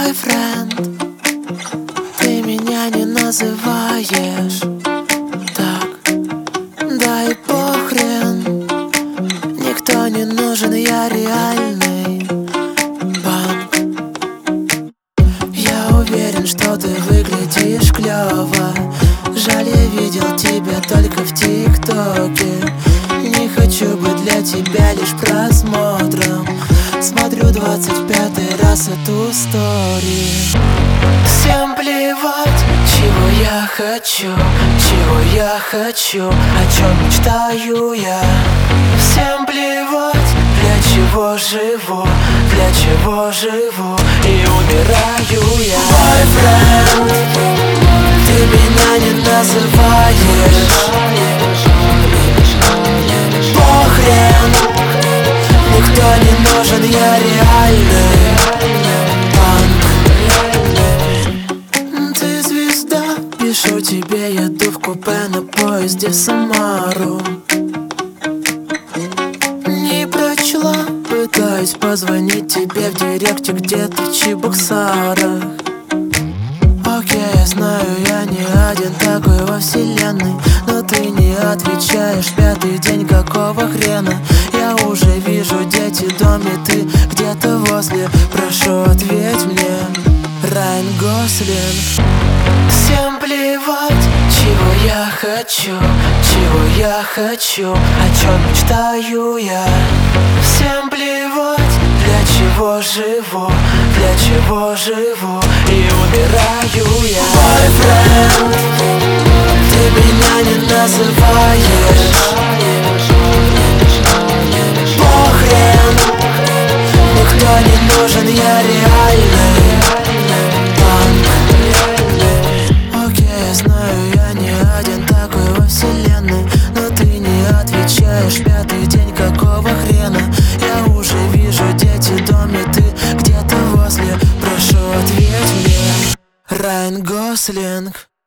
бойфренд, ты меня не называешь так, да и похрен. Никто не нужен, я реальный банк. Я уверен, что ты выглядишь клёво. Жаль, я видел тебя только в ТикТоке. Не хочу быть для тебя лишь просмотром. Смотрю 25-й раз эту стори. Всем плевать, чего я хочу, о чем мечтаю я. Всем плевать, для чего живу и умираю я. Бойфренд, ты меня не называешь. Похрен, никто не нужен, я реальный банк. Ты звезда, пишу тебе, еду в купе на поезде в Самару. Не прочла, пытаюсь позвонить тебе в директе где-то в Чебоксарах. Окей, я знаю, я не один такой во вселенной, но ты не отвечаешь, пятый день, какого хрена? Я уже вижу дети, дом, и ты где-то возле. Прошу, ответь мне, Райан Гослинг. Всем плевать, чего я хочу, о чем мечтаю я. Всем плевать, для чего живу и умираю я. Бойфренд, ты меня не называешь. Похрен, никто не нужен, я реальный банк. Окей, я знаю, я не один такой во вселенной, но ты не отвечаешь, пятый день, какого хрена? Я уже вижу дети, дом, и ты где-то возле. Прошу, ответь мне, Райан Гослинг.